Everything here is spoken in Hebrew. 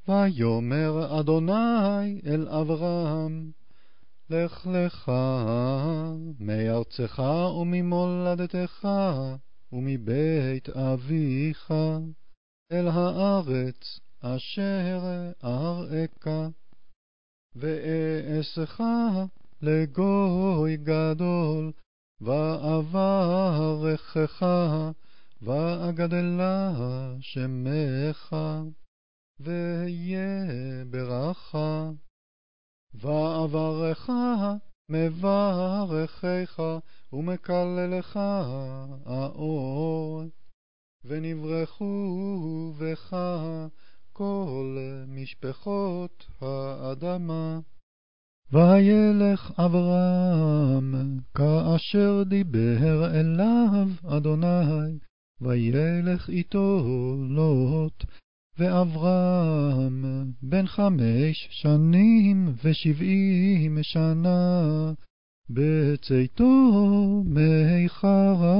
ויאמר אדוני אל אברהם, לך לך מארצך וממולדתך ומבית אביך אל הארץ אשר אראך, ואעשך לגוי גדול, ואברכך ואגדלה שמך, והיה ברכה. ואברך מברכך ומקללך האור, ונברכו בך כל משפחות האדמה. וילך אברהם כאשר דיבר אליו אדוני, וילך איתו לוט, ואברהם בן 570 שנה בצאתו מחרן.